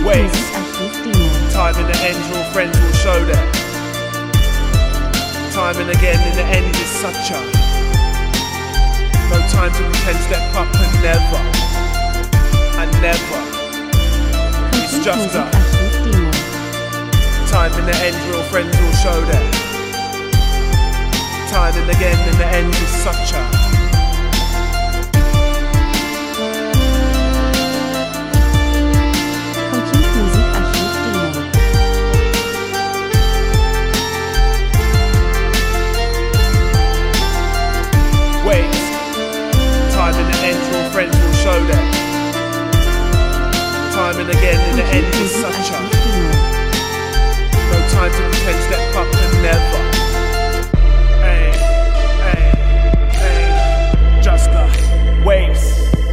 waste. Muzikarchiv-Demo. Time in the end, real friends will show them. Time and again, in the end is such a no time to pretend, step up and never. It's just a Muzikarchiv-Demo. time in the end, real friends will show them. Time and again, in the end is such a Complete Muzikarchiv-Demo. waste. Time in the end, real friends will show them. Time and again, in the end is such a no time to pretend, step up and never. Hey, hey, hey, just a waste.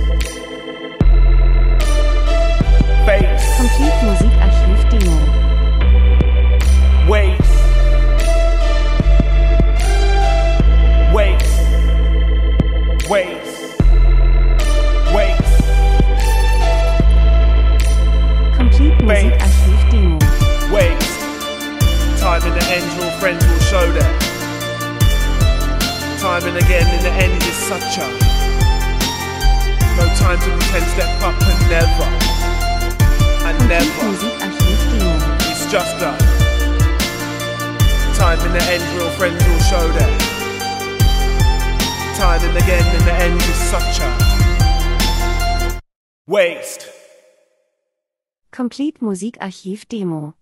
Face, Complete Muzikarchiv-Demo. waste. Waste, waste, waste. Complete Muzikarchiv-Demo. Waste. Time in the end, real friends will show them. Time and again, in the end is such a no time to pretend, step up and never. Complete Muzikarchiv-Demo. It's just a time in the end, real friends will show them. Time and again, in the end is such a waste. Complete Muzikarchiv-Demo.